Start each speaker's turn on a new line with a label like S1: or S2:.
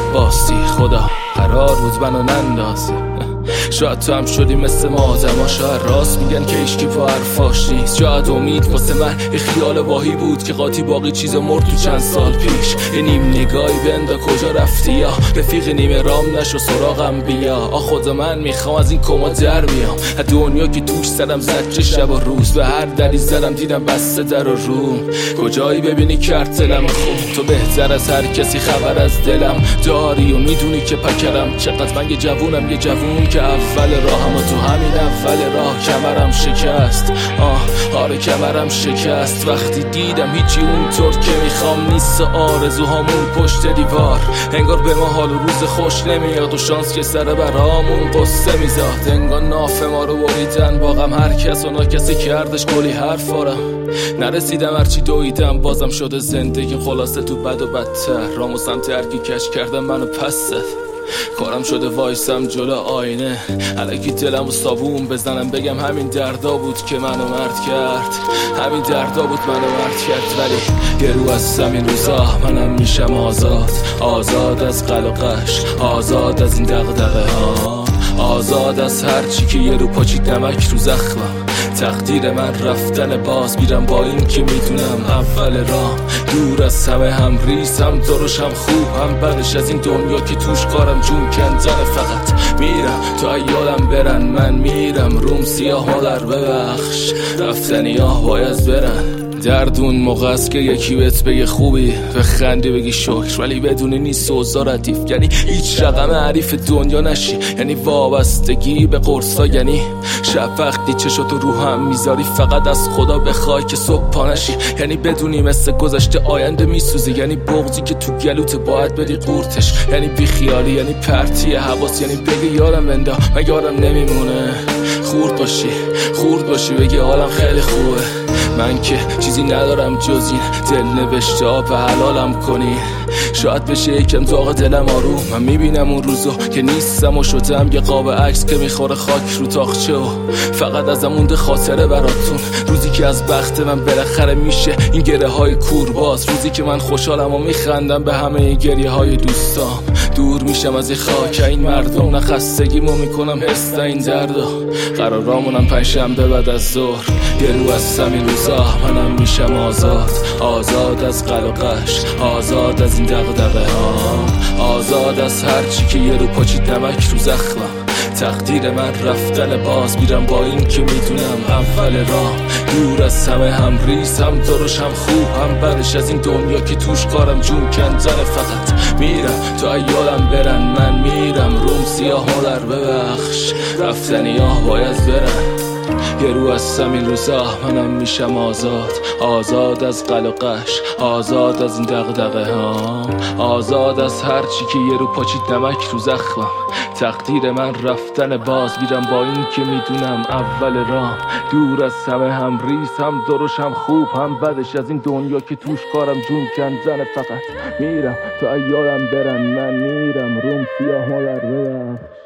S1: عباسی. خدا قرار بود منو نندازی. شاید تو هم شدی مثل ما آدما، شاید راست میگن که هیچکی پا حرفاش نیست. شاید امید واسه من یه خیال واهی بود که قاطی باقی چیزا مرد تو چند سال پیش. یه نیم نگاهی بندا کجا رفتی، یا رفیق نیمه رام نشو سراغم بیا. خدا من میخوام از این کما در بیام، از دنیا که توش زدم زجر شب و روز. به هر دری زدم دیدم بسته در و روم. کجایی ببینی کرد دلم خون، تو بهتر از هر کسی خبر از دلم داری و میدونی که پکرم چقدر من یه جوونم، یه جوون که اول راهم و تو همین اول راه کمرم شکست. آره کمرم شکست وقتی دیدم هیچی اونطور که میخوام نیست. آرزوهامون پشت دیوار، انگار به ما حال و روز خوش نمیاد و شانس که سر برامون قصه میزاد. انگار ناف ما رو بریدن با غم، هر کس و کسی کردش کلی حرف آرم. نرسیدم هرچی دویدم بازم شده زندگی خلاصه تو بد و بدتر. رامو سمت هرکی کش کردم منو پس زد. کارم شده وایسم جلو آینه، الکی دلمو صابون بزنم بگم همین دردا بود که منو مرد کرد. همین دردا بود منو مرد کرد. ولی یه رو از همین روزا منم میشم آزاد. آزاد از قلقش، آزاد از این دغدغه ها، آزاد از هرچی که یه رو پاچید نمک رو زخمم. تقدیر من رفتن باز میرم با این که میدونم اول راه دور از همه، هم ریز هم درش هم خوب هم بدش. از این دنیا که توش کارم جون کندن، فقط میرم تا ایالم برن. من میرم روم سیاه مادر ببخش، رفتنی ها باید برن. دردون موقع است که یکی بهت بگه خوبی و خندی بگی شکر، ولی بدونی نیست اوضاع ردیف. یعنی هیچ رقم حریف دنیا نشی، یعنی وابستگی به قرصا. یعنی شب وقتی چشاتو رو هم میذاری فقط از خدا بخوای که صبح پا نشی. یعنی بدونی مثل گذشته آینده میسوزی، یعنی بغضی که تو گلوت باید بدی قورتش. یعنی بی خیالی، یعنی پرتی حواس، یعنی بگی یارم بندا من یارم نمیمونه. خورد باشی بگی حالم خیلی خوبه، من که چیزی ندارم جز این دل نوشته ها به حلالم کنی. شاید بشه یکم داغ دلم آروم. من میبینم اون روزو که نیستم و شدم یه قاب عکس که میخوره خاک رو تاخچه و فقط ازم مونده خاطره براتون. روزی که از بخت من بالاخره میشه این گره های کورباز، روزی که من خوشحالم و میخندم به همه گریه های دوستام. دور میشم از این خاک این مردم، نه خستگیمو میکنم حس این دردو. قرارامونم پنجشنبه بعد از ظهر، یه رو از همین روزا منم میشم آزاد. آزاد از قلقش، آزاد از این دغدغه ها، آزاد از هرچی که یه رو پاچید نمک رو زخمم. تقدیر من رفتن باز میرم با این که میدونم اول راه دور از همه، هم ریز هم درش هم خوب هم بدش. از این دنیا که توش کارم جون کندن، فقط میرم تا ایالم برن. من میرم روم سیاه مادر ببخش، رفتنی ها باید برن. یه رو از همین روزا منم میشم آزاد. آزاد از قلقش، آزاد از این دغدغه ها، آزاد از هرچی که یه رو پاچید نمک رو زخمم. تقدیر من رفتن باز میرم با این که میدونم اول راه دور از همه، هم ریز هم درش هم خوب هم بدش. از این دنیا که توش کارم جون کندن، فقط میرم تا ایالم برن. من میرم روم سیاه مادر ببخش.